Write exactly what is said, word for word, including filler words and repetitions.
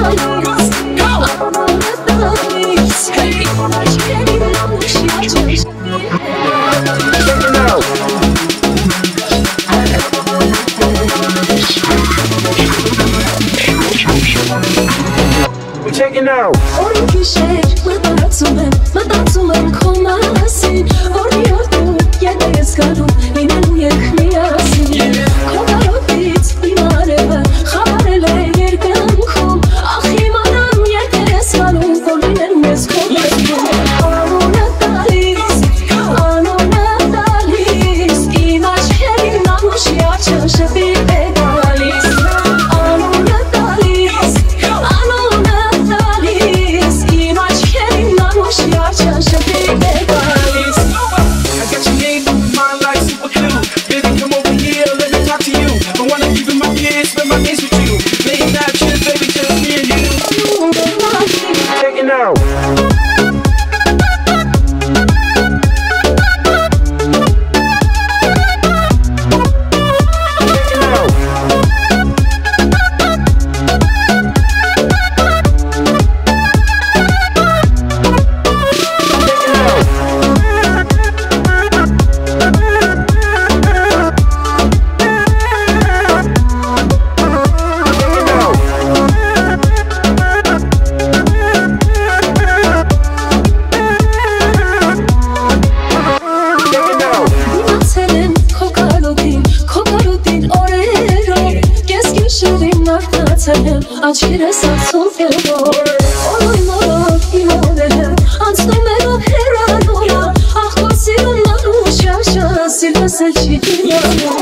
Checking out. Օրի գիշեր մտածում եմ, մտածում եմ քո մասին, որ երդու ետ ես գալու լինելու ենք միասին։ Քո կարոտից իմ արևը խավարել է երկնքում, ախ իմանամ ետ ես գալու, որ լինելու ես քո կյանքում։ Անոնը տալիս, անոնը տալիս, իմ աչքերին անուշի աչը շպիտ է գալիս։ Անոնը տալիս, անոնը Աչքերս ասում կերոր, օրոյ մորով իմ օրերը, անցնում երով հերանորա, աղ կո սիրում նանու շաշա, սիրվս էլ չի դինարոն։